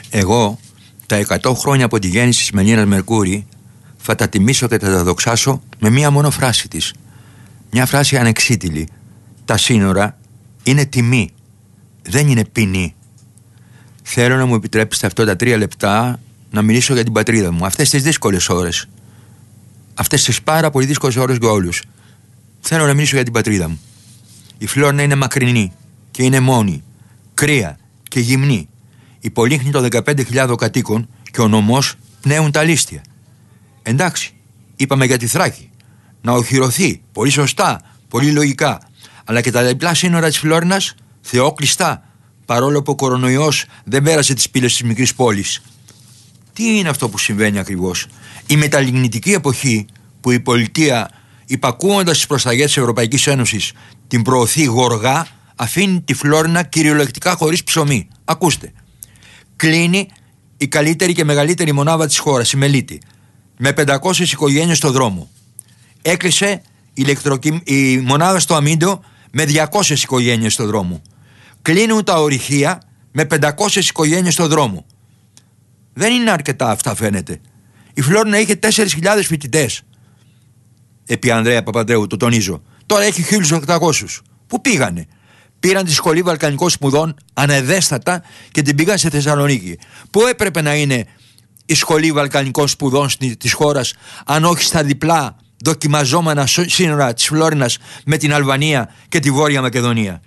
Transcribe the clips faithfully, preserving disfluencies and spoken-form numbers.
Εγώ τα εκατό χρόνια από τη γέννηση της Μελίνας Μερκούρη θα τα τιμήσω και θα τα δοξάσω με μία μόνο φράση της. Μια φράση ανεξίτηλη. Τα σύνορα είναι τιμή, δεν είναι ποινή. Θέλω να μου επιτρέψετε αυτά τα τρία λεπτά να μιλήσω για την πατρίδα μου. Αυτές τις δύσκολες ώρες. Αυτές τις πάρα πολύ δύσκολες ώρες για όλους. Θέλω να μιλήσω για την πατρίδα μου. Η Φλόρινα είναι μακρινή και είναι μόνη, κρύα και γυμνή. Η Πολύχνη των δεκαπέντε χιλιάδων κατοίκων και ο νομός πνέουν τα λίστια. Εντάξει, είπαμε για τη Θράκη. Να οχυρωθεί, πολύ σωστά, πολύ λογικά. Αλλά και τα διπλά σύνορα της Φλόρινας θεόκλειστά, παρόλο που ο κορονοϊός δεν πέρασε τις πύλες της μικρής πόλης. Τι είναι αυτό που συμβαίνει ακριβώς? Η μεταλλιγνητική εποχή που η πολιτεία, υπακούοντας τις προσταγές της Ευρωπαϊκής Ένωσης, την προωθεί γοργά, αφήνει τη Φλόρινα κυριολεκτικά χωρίς ψωμί. Ακούστε. Κλείνει η καλύτερη και μεγαλύτερη μονάδα της χώρας, η Μελίτη, με πεντακόσιες οικογένειες στο δρόμο. Έκλεισε ηλεκτροκυμ... η μονάδα στο Αμίντο με διακόσιες οικογένειες στο δρόμο. Κλείνουν τα ορυχεία με πεντακόσιες οικογένειες στο δρόμο. Δεν είναι αρκετά αυτά, φαίνεται. Η Φλόρινα είχε τέσσερις χιλιάδες φοιτητές. Επί Ανδρέα Παπανδρέου, το τονίζω. Τώρα έχει χίλιους οκτακόσιους. Πού πήγανε? Πήραν τη Σχολή Βαλκανικών Σπουδών ανεδέστατα και την πήγαν σε Θεσσαλονίκη. Πού έπρεπε να είναι η Σχολή Βαλκανικών Σπουδών της χώρας, αν όχι στα διπλά δοκιμαζόμενα σύνορα της Φλόρινας με την Αλβανία και τη Βόρεια Μακεδονία?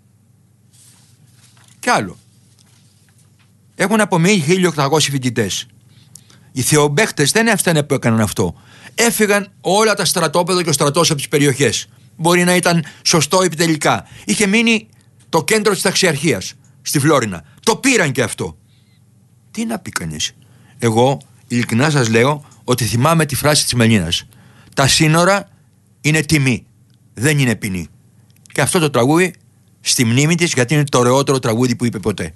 Κι άλλο. Έχουν απομείνει χίλιους οκτακόσιοι φοιτητές. Οι θεομπαίχτες δεν έφτανε που έκαναν αυτό. Έφυγαν όλα τα στρατόπεδα και ο στρατός από τις περιοχές. Μπορεί να ήταν σωστό επιτελικά. Είχε μείνει το κέντρο της ταξιαρχίας στη Φλόρινα. Το πήραν και αυτό. Τι να πει κανείς? Εγώ ειλικρινά σας λέω ότι θυμάμαι τη φράση της Μελίνας. Τα σύνορα είναι τιμή, δεν είναι ποινή. Και αυτό το τραγούδι στη μνήμη της, γιατί είναι το ωραιότερο τραγούδι που είπε ποτέ.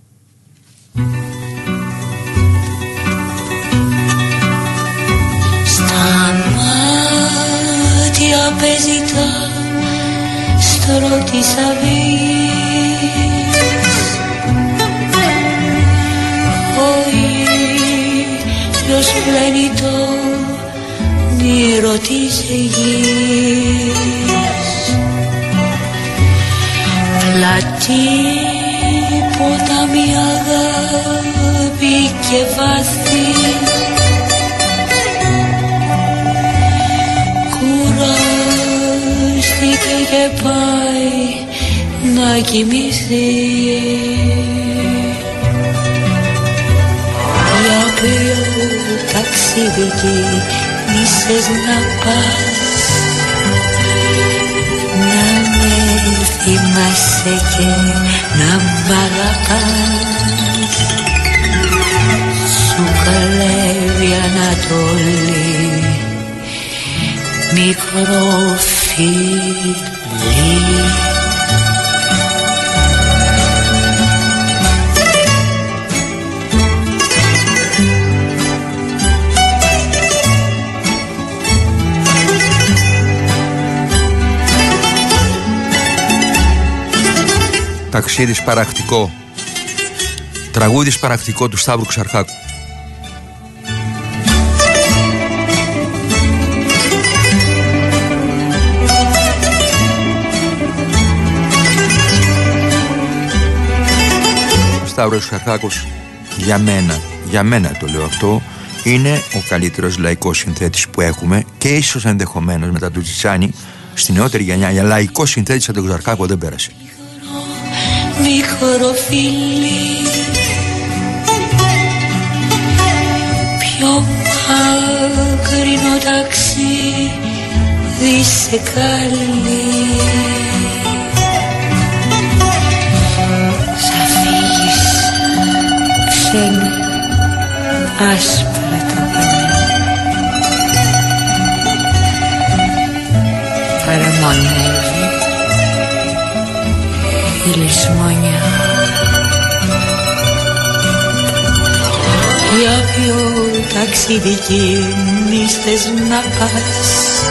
Στα μάτια παίζει τα στρώ της αυγής. Ο ήλιος πλένει το όνειρο της γης. Πλατή ποτάμι αγάπη και βαθύ, κουράστηκε και πάει να κοιμηθεί. Για ποιο ταξίδι εκεί ίσες να πας, να με θυμάσαι και να μ' αγαπάς. Σου καλεύει Ανατολή μικρό φίλι. Ταξίδι σπαρακτικό. Τραγούδι σπαρακτικό του Σταύρου Ξαρχάκου. Ο Σταύρος Ξαρχάκος, για μένα, για μένα το λέω αυτό, είναι ο καλύτερος λαϊκός συνθέτης που έχουμε, και ίσως ενδεχομένως μετά του Τσιτσάνη στη νεότερη γενιά. Για λαϊκό συνθέτης από τον Ξαρχάκο δεν πέρασε. Μικρό φίλι, πιο μακρινό ταξίδι σε καλεί. Σα φύγεις ξένη άσπρα τα πανιά, παραμονεύει η λησμόνια. Για ποιο ταξίδι εκείνης θες να πας,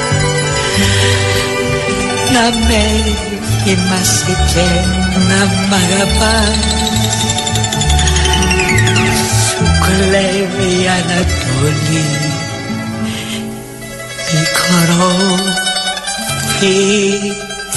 να με θυμάσαι και να μ' αγαπάς. Σου λέει η Ανατολή, μικρό φίλι.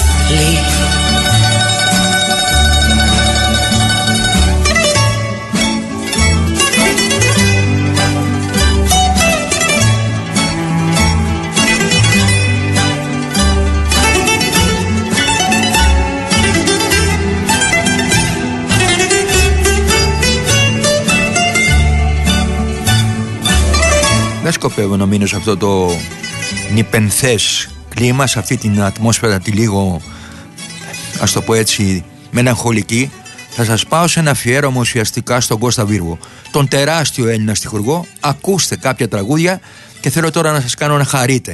Δεν σκοπεύω να μείνω σε αυτό το νηπενθές κλίμα, σε αυτή την ατμόσφαιρα τη λίγο, ας το πω έτσι, μελαγχολική. Θα σας πάω σε ένα αφιέρωμα ουσιαστικά στον Κώστα Βίργο, τον τεράστιο Έλληνα στιχουργό. Ακούστε κάποια τραγούδια και θέλω τώρα να σας κάνω να χαρείτε.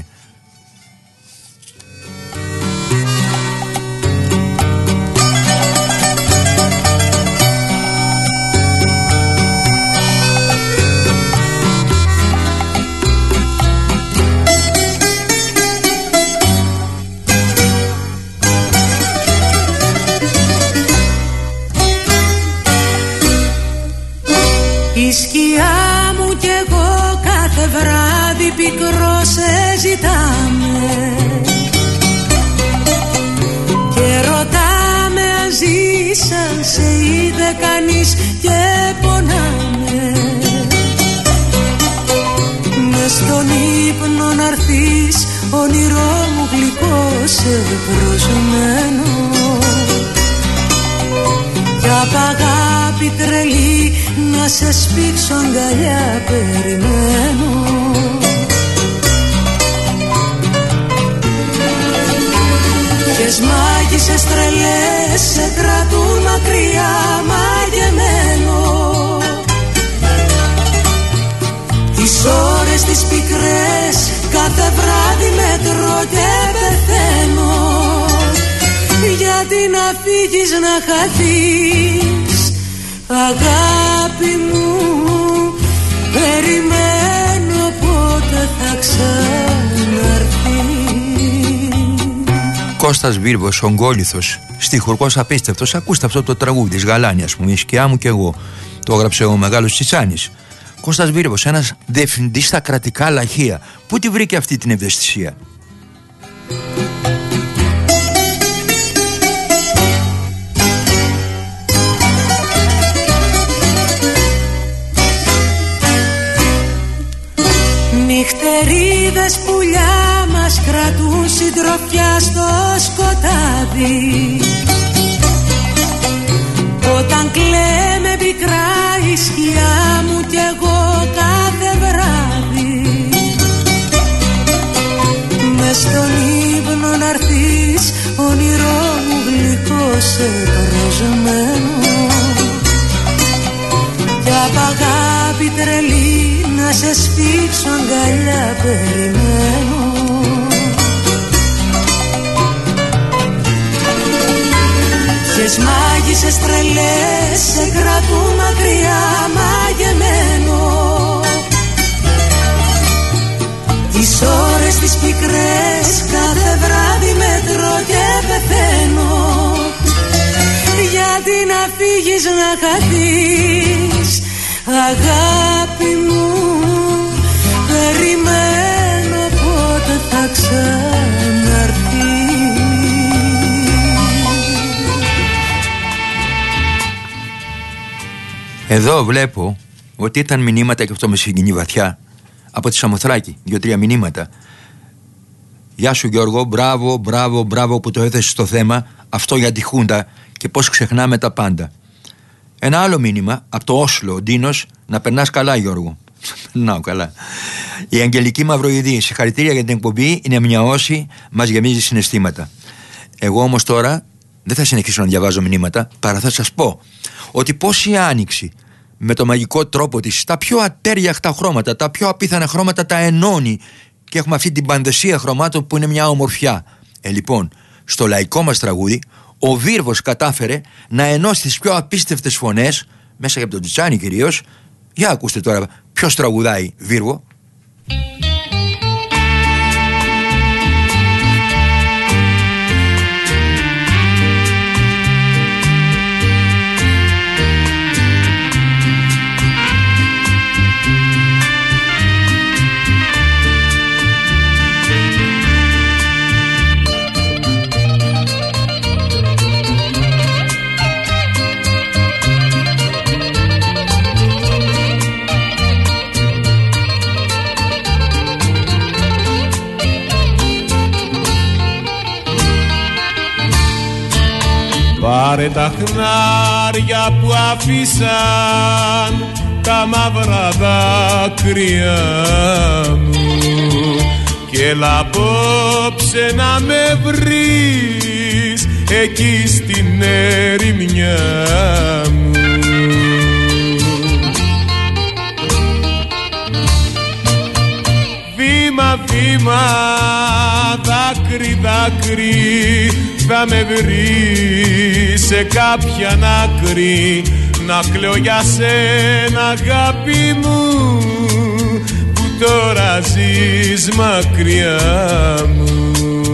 Η σκιά μου κι εγώ κάθε βράδυ πικρό σε ζητάμε και ρωτάμε αν ζεις, αν σε είδε κανείς και πονάμε. Μες στον ύπνο να'ρθείς, όνειρό μου γλυκό σε προσμένο, κι απ' αγάπη τρελή να σε σπίξω αγκαλιά περιμένω. Ποιες μάγισσες τρελές σε κρατούν μακριά μαγεμένο, τις ώρες τις πικρές κάθε βράδυ μετρώ και πεθαίνω. Γιατί να φύγεις να χαθείς, αγάπη μου, περιμένω πότε θα ξαναρθείς. Κώστας Βίργος, ογκόλιθος, στιχουργός απίστευτος. Ακούστε αυτό το τραγούδι της Γαλάνη, ας πούμε, η σκιά μου κι εγώ. Το έγραψε ο μεγάλος Τσιτσάνης. Κώστας Βίργος, ένας διευθυντής στα κρατικά λαχεία. Πού τη βρήκε αυτή την ευαισθησία? Νυχτερίδες πουλιά μας κρατούν συντροφιά στο σκοτάδι, όταν κλαίμε πικρά η σκιά μου κι εγώ κάθε βράδυ. Μες στον ύπνο να'ρθείς, όνειρό μου γλυκό σε προσμένο, κι απ' αγάπη τρελή να σε σπίξω αγκαλιά περιμένω. Ποιες μάγισσες τρελές σε κρατούν μακριά μαγεμένο, τις ώρες τις πικρές κάθε βράδυ μετρώ και πεθαίνω. Γιατί να φύγεις να χαθείς, αγάπη μου, περιμένω πότε θα ξαναρθείς. Εδώ βλέπω ότι ήταν μηνύματα, και αυτό με συγκινεί βαθιά, από τη Σαμοθράκη, δύο-τρία μηνύματα. Γεια σου Γιώργο, μπράβο, μπράβο, μπράβο που το έθεσες στο θέμα, αυτό για τη Χούντα και πώς ξεχνάμε τα πάντα. Ένα άλλο μήνυμα από το Όσλο, ο Ντίνος, να περνάς καλά Γιώργο. Να, καλά. Η Αγγελική Μαυροειδή, συγχαρητήρια για την εκπομπή, είναι μια όση, μας γεμίζει συναισθήματα. Εγώ όμως τώρα δεν θα συνεχίσω να διαβάζω μηνύματα, παρά θα σας πω ότι πώς η Άνοιξη με το μαγικό τρόπο της τα πιο ατέριαχτα χρώματα, τα πιο απίθανα χρώματα τα ενώνει και έχουμε αυτή την πανδεσία χρωμάτων που είναι μια ομορφιά. Ε, λοιπόν, στο λαϊκό μας τραγούδι ο Βίργος κατάφερε να ενώσει τις πιο απίστευτες φωνές, μέσα από τον Τσιτσάνη κυρίως. Για ακούστε τώρα ποιος τραγουδάει Βίργο. Πάρε τα χνάρια που αφήσαν τα μαύρα δάκρυα μου και έλα απόψε να με βρεις εκεί στην ερημιά μου. Βήμα, βήμα, δάκρυ, δάκρυ, θα με βρεις σε κάποια άκρη να κλαίω για σένα αγάπη μου που τώρα ζεις μακριά μου.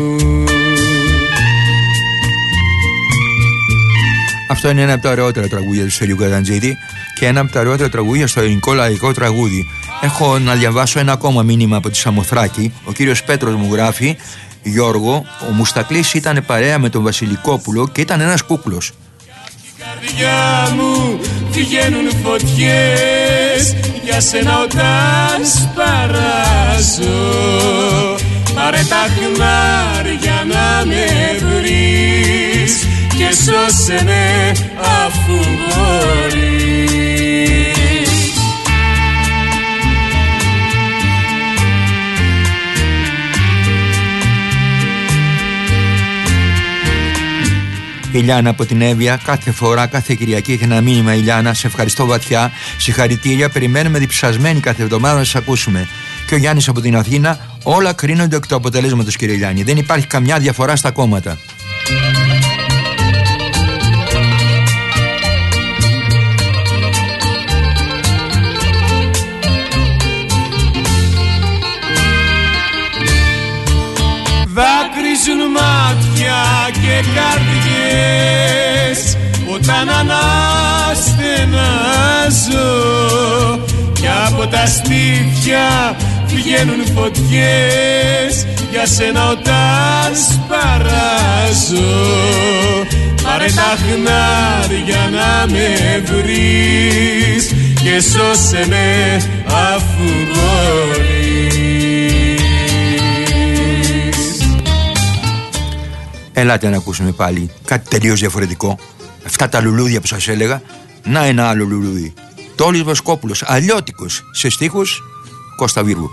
Αυτό είναι ένα από τα ωραιότερα τραγούδια του Στέλιου Καταντζίδη και ένα από τα ωραιότερα τραγούδια στο ελληνικό λαϊκό τραγούδι. Έχω να διαβάσω ένα ακόμα μήνυμα από τη Σαμοθράκη. Ο κύριος Πέτρος μου γράφει: Γιώργο, ο Μουστακλής ήταν παρέα με τον Βασιλικόπουλο και ήταν ένας κούκλος. Η καρδιά μου βγαίνουν φωτιές για σένα όταν σπαράζω. Πάρε τα χνάρια να με βρεις και σώσε με αφού μπορείς. Η Λιάννα από την Εύβοια, κάθε φορά, κάθε Κυριακή έχει ένα μήνυμα. Η Λιάννα, σε ευχαριστώ βαθιά. Συγχαρητήρια. Περιμένουμε διψασμένοι κάθε εβδομάδα να σας ακούσουμε. Και ο Γιάννης από την Αθήνα, όλα κρίνονται εκ του αποτελέσματος, κύριε Λιάννη. Δεν υπάρχει καμιά διαφορά στα κόμματα. Δάκρυζουν μάτια και καρδιές όταν αναστενάζω κι από τα στήθια βγαίνουν φωτιές για σένα όταν σπαράζω. Πάρε τα χνάρια να με βρεις και σώσε με αφού μπορείς. Ελάτε να ακούσουμε πάλι κάτι τελείως διαφορετικό. Αυτά τα λουλούδια που σας έλεγα, να ένα άλλο λουλούδι. Τόλης Βοσκόπουλος, αλλιώτικος, σε στίχους Κώστα Βίργου.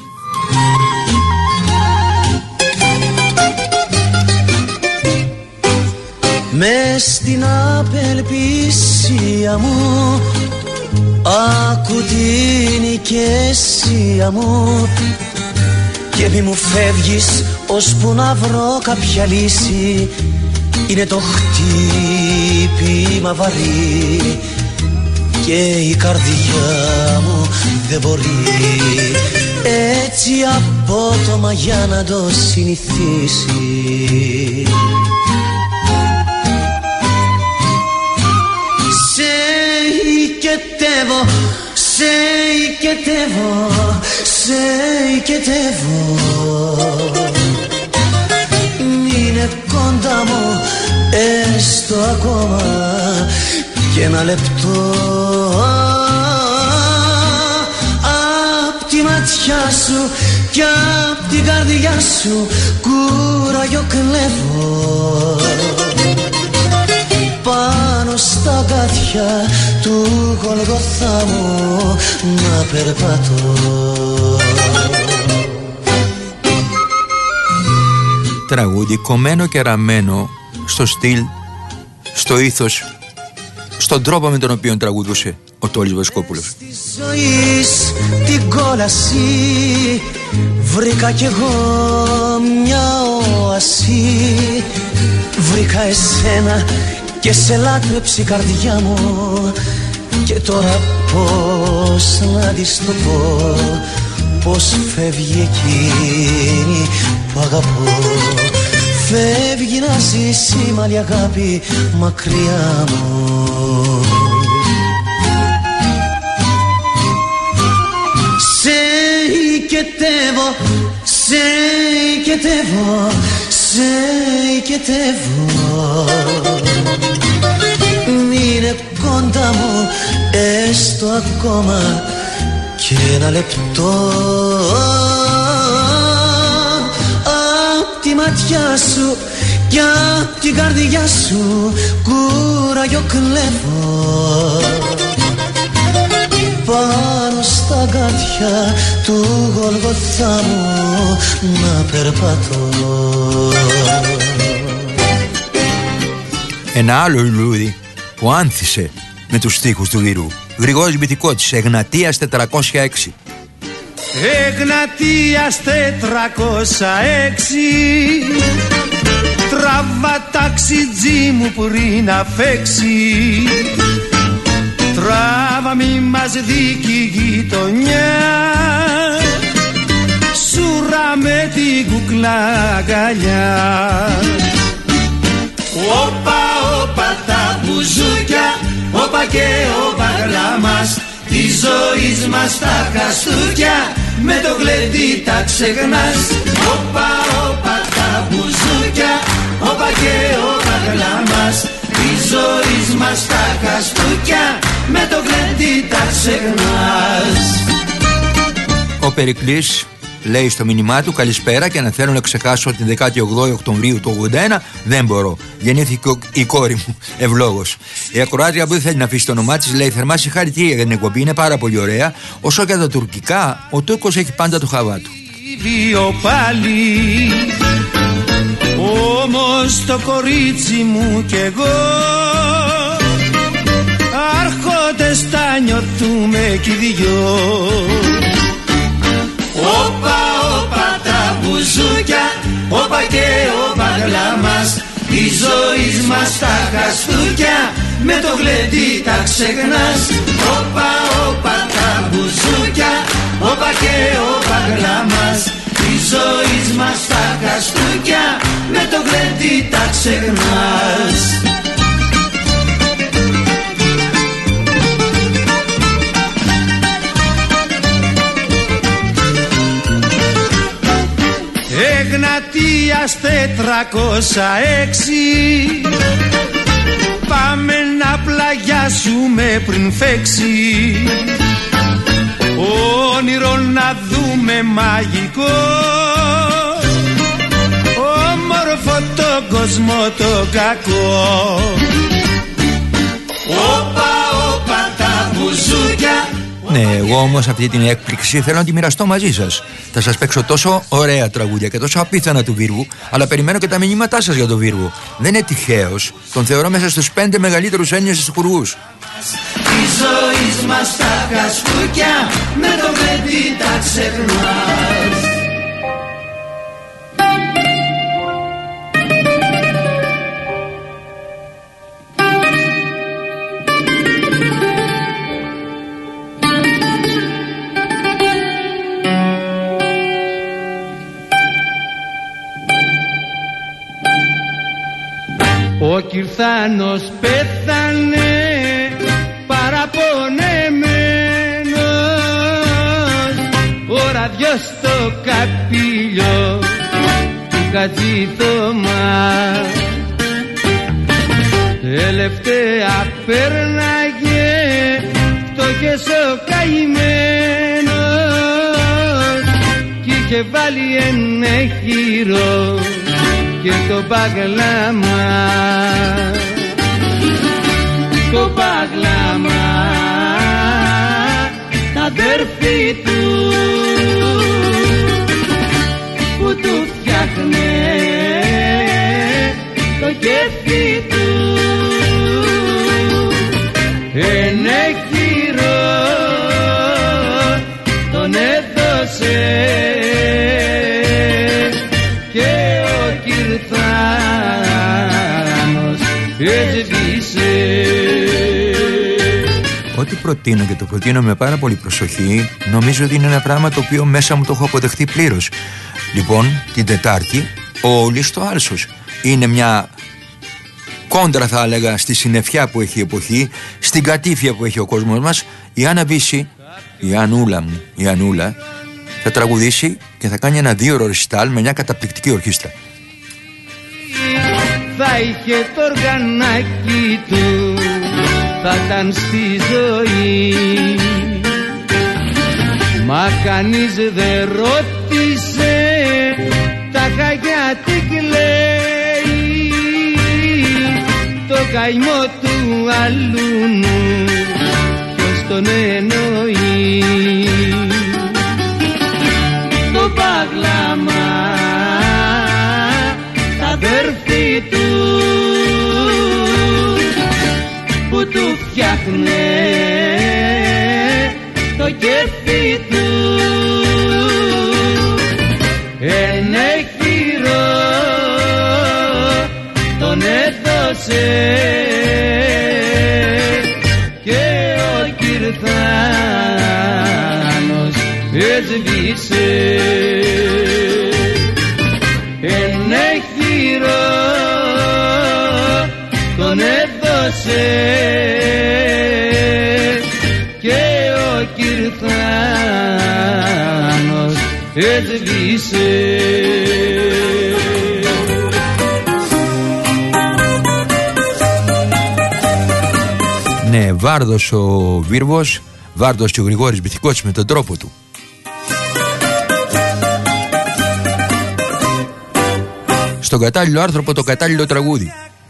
Μες στην απελπισία μου άκου την οικαίσια μου και μη μου φεύγεις ώσπου να βρω κάποια λύση. Είναι το χτύπημα βαρύ και η καρδιά μου δεν μπορεί έτσι απότομα για να το συνηθίσει. Σε οικετεύω, σε οικετεύω, σε οικετεύω. Μείνε κοντά μου έστω ακόμα και ένα λεπτό. Απ' τη ματιά σου κι απ' την καρδιά σου κουράγιο κλέβω. Πάνω στα γάτια του Γολγοθά μου να περπατώ. Τραγούδι κομμένο και ραμμένο στο στυλ, στο ήθος, στον τρόπο με τον οποίο τραγουδούσε ο Τόλης Βοσκόπουλος. Στη ζωής την κόλαση βρήκα κι εγώ μια οασί. Βρήκα εσένα και σε λάτρεψε η καρδιά μου και τώρα πώς να της το πω, πώς φεύγει εκείνη που αγαπώ. Φεύγει να ζήσει μ' άλλη αγάπη μακριά μου. Σε οικετεύω, σε οικετεύω, σε οικετεύω. Μείνε κοντά μου έστω ακόμα και ένα λεπτό. Απ' τη ματιά σου για την καρδιά σου κουράγιο κλέβω πάνω στα καρδιά του Γολγοθά μου να περπατώ. Ένα άλλο λουλούδι που άνθησε με τους στίχους του Λύρου, Γρηγόρης Μπητικώτης, Εγνατίας τετρακόσια έξι. Εγνατίας τετρακόσια έξι, τράβα ταξιτζί μου πριν να φέξει, τράβα μη μας δίκη γειτονιά, σούρα με την κουκλά αγκαλιά. Όπα, όπα τα μπουζούκια, όπα και όπα γλάμας, τη ζωής μας τα χαστούκια, με το γλεντί τα ξεχνάς. Όπα, όπα τα μπουζούκια, όπα και όπα γλάμας, τη ζωής μας τα χαστούκια, με το γλεντί τα ξεχνάς. Ο Περικλής λέει στο μήνυμά του: καλησπέρα, και αν θέλω να ξεχάσω την δεκάτη όγδοη Οκτωβρίου του ογδόντα ένα, δεν μπορώ. Γεννήθηκε η κόρη μου, ευλόγος. Η ακροάτρια που δεν θέλει να αφήσει το όνομά της λέει: θερμά συγχαρητήρια για την εκπομπή, είναι πάρα πολύ ωραία. Όσο για τα τουρκικά, ο Τούρκος έχει πάντα το χαβά του. Πάλι, όμως το κορίτσι μου κι εγώ, άρχοντες τα νιώθουμε κι οι δυο. Όπα, όπα τα μπουζούκια, όπα και όπα γλάμας, τη ζωής μας τα χαστούκια, με το γλεντί τα ξεχνάς. Όπα, όπα τα μπουζούκια, όπα και όπα γλάμας, τη ζωής μας τα χαστούκια, με το γλεντί τα ξεχνάς. Εγνατίας τετρακόσια έξι, πάμε να πλαγιάσουμε πριν φέξει, όνειρο να δούμε μαγικό, όμορφο το κόσμο το κακό. Όπα, όπα τα μπουζούκια. Ναι, εγώ όμως αυτή την έκπληξη θέλω να τη μοιραστώ μαζί σας. Θα σας παίξω τόσο ωραία τραγούδια και τόσο απίθανα του Βίργου, αλλά περιμένω και τα μηνύματά σας για τον Βίργο. Δεν είναι τυχαίος, τον θεωρώ μέσα στους πέντε μεγαλύτερους Έλληνες χορηγούς. Η ζωή μας τα χαστούκια, με το παιδί τα ξεχνάς. Ο Κυρθάνος πέθανε παραπονεμένος, ο ραδιός στο καπήλιο του Κατζήθωμα, τελευταία πέρναγε φτωχές ο καημένος, κι είχε βάλει ένα χείρο και το παγλάμα, το παγλάμα, τα αδέρφη του που του φτιάχνε το κέφι του, ένα χείρο τον έδωσε και ο Κυρθάνος έσβησε. Ό,τι προτείνω και το προτείνω με πάρα πολύ προσοχή, νομίζω ότι είναι ένα πράγμα το οποίο μέσα μου το έχω αποδεχτεί πλήρως. Λοιπόν, την Τετάρτη, ο Λίστο Άλσος είναι μια κόντρα, θα έλεγα, στη συννεφιά που έχει η εποχή, στην κατήφια που έχει ο κόσμος μας. Η Άννα Βύση, η Ανούλα μου, η Ανούλα, θα τραγουδήσει και θα κάνει ένα δύο ώρο ρεσιτάλ με μια καταπληκτική ορχήστρα. Θα είχε το οργανάκι του, θα ήταν στη ζωή, μα κανείς δεν ρώτησε τα γιατί κλαίει. καημό του αλούνου ποιος τον εννοεί? Το παγλάμα τα αδέρφη του που του φτιάχνε το κέφι του ένα χειρό τον έδωσε και ο Κυρθάνος έσβησε. Ένα χειρό τον έδωσε και ο Κυρθάνος έσβησε. Ναι, Βάρδος ο Βίρβος, Βάρδος και ο Γρηγόρης Μπιθικώτης με τον τρόπο του. Στον κατάλληλο άνθρωπο το κατάλληλο τραγούδι.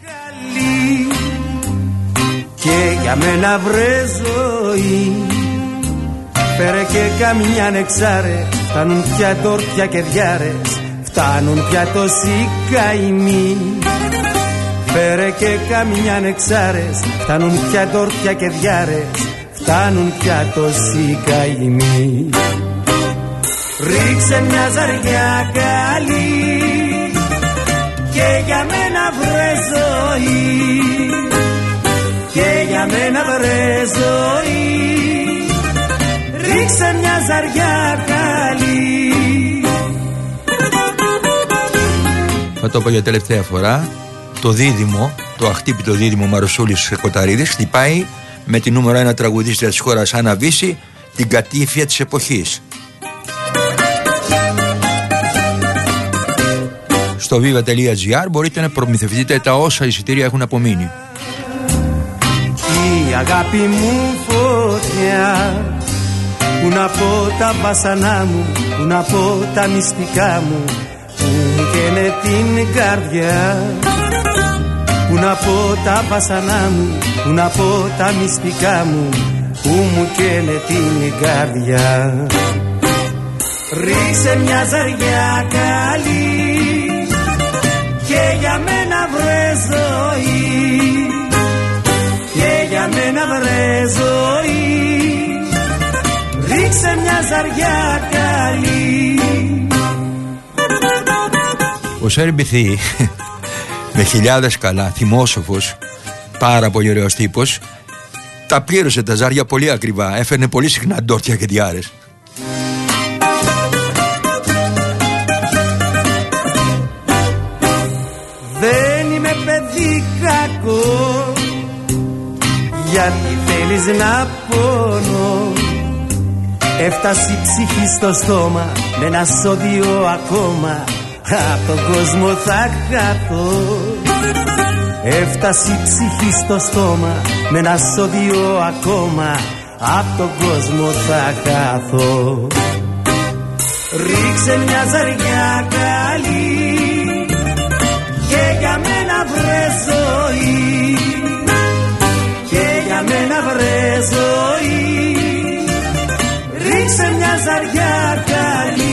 Και για μένα βρε ζωή, φέρε και καμιά νεξάρε, φτάνουν πια τόρτια και διάρες, φτάνουν πια τόσοι καημοί. Φέρε και καμιά νεξάρες, φτάνουν πια τόρτια και διάρες, φτάνουν πια τόσοι καημοί. Ρίξε μια ζαριά καλή και για μένα βρε ζωή, και για μένα βρε ζωή, ρίξε μια ζαριά καλή. Θα το πω για τελευταία φορά. Το δίδυμο, το αχτύπητο δίδυμο Μαρουσούλης Κοταρίδης χτυπάει με την νούμερο ένα τραγουδίστρια της χώρας Άννα Βύση την κατήφια της εποχής. Στο viva τελεία gr μπορείτε να προμηθευτείτε τα όσα εισιτήρια έχουν απομείνει. Η αγάπη μου φωτιά, που να πω τα βασανά μου, που να πω τα μυστικά μου, που μου καίνε την καρδιά. Που να πω τα βασανά μου, που να πω τα μυστικά μου, που μου καίνε την καρδιά. Ρίξε μια ζαριά καλή και για μένα βρε ζωή, και για μένα βρε ζωή, ρίξε μια ζαριά καλή. Ο Σέρμπιθι με χιλιάδες καλά, θυμόσοφος, πάρα πολύ ωραίος τύπος, τα πλήρωσε τα ζάρια πολύ ακριβά, έφερνε πολύ συχνά ντόρτια και διάρες. Δεν είμαι παιδί κακό, γιατί θέλεις να πονώ. Έφτασε η ψυχή στο στόμα με ένα σώδιο ακόμα, απ' τον κόσμο θα χαθώ. Έφτασε η ψυχή στο στόμα με ένα σώδιο ακόμα, απ' τον κόσμο θα χαθώ. Ρίξε μια ζαριά καλή και για μένα βρε ζωή, και για μένα βρε ζωή, ρίξε μια ζαριά καλή.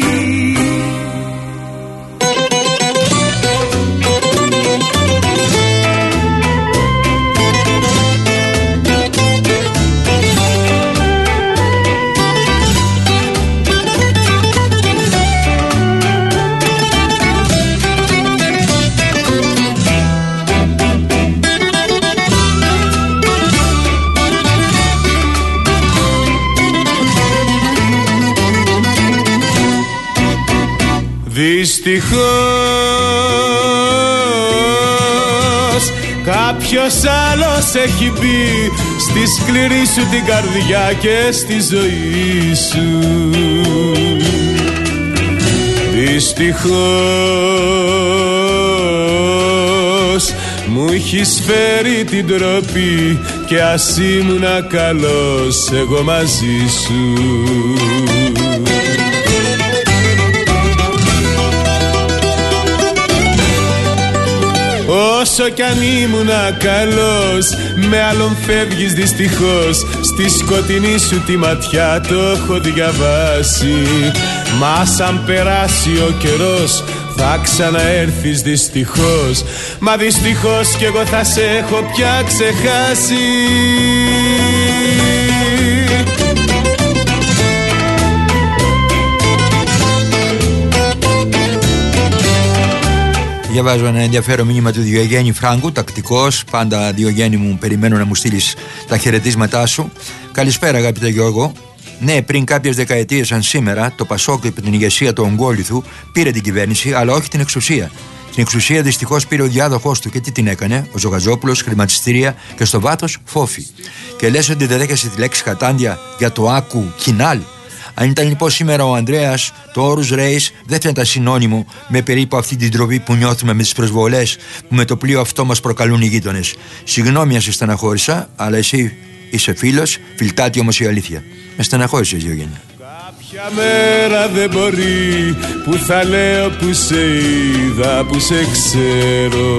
Δυστυχώς κάποιος άλλος έχει μπει στη σκληρή σου την καρδιά και στη ζωή σου. Δυστυχώς μου έχεις φέρει την τροπή και ας ήμουνα καλός εγώ μαζί σου. Όσο κι αν ήμουνα καλός, με άλλον φεύγεις δυστυχώς. Στη σκοτεινή σου τη ματιά το έχω διαβάσει. Μα σαν περάσει ο καιρός θα ξαναέρθεις δυστυχώς. Μα δυστυχώς κι εγώ θα σε έχω πια ξεχάσει. Διαβάζω ένα ενδιαφέρον μήνυμα του Διογέννη Φράγκου, τακτικός. Πάντα, Διογέννη μου, περιμένω να μου στείλεις τα χαιρετίσματά σου. Καλησπέρα, αγαπητέ Γιώργο. Ναι, πριν κάποιες δεκαετίες, σαν σήμερα, το Πασόκ υπό την ηγεσία του Ογκόληθου πήρε την κυβέρνηση, αλλά όχι την εξουσία. Την εξουσία δυστυχώς πήρε ο διάδοχός του και τι την έκανε, ο Ζωγαζόπουλος, χρηματιστήρια και στο βάθος φόφη. Και λες ότι δεν δέχεσαι τη λέξη κατάντια για το άκου κοινάλ. Αν ήταν λοιπόν σήμερα ο Ανδρέας, το όρους ρέις δεν θα ήταν συνώνυμο με περίπου αυτή την τροπή που νιώθουμε με τις προσβολές που με το πλοίο αυτό μας προκαλούν οι γείτονες. Συγγνώμη αν σε στεναχώρησα, αλλά εσύ είσαι φίλος, φιλτάτη όμως η αλήθεια. Με στεναχώρησες, Διογέννη. Κάποια μέρα δεν μπορεί που θα λέω που σε είδα, που σε ξέρω.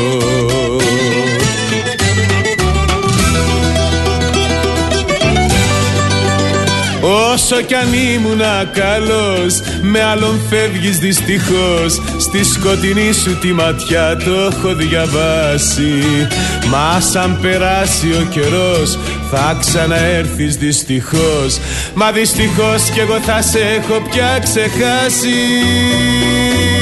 Όσο κι αν ήμουνα καλός, με άλλον φεύγεις δυστυχώς. Στη σκοτεινή σου τη ματιά το έχω διαβάσει. Μα σαν περάσει ο καιρός θα ξαναέρθεις δυστυχώς. Μα δυστυχώς κι εγώ θα σε έχω πια ξεχάσει.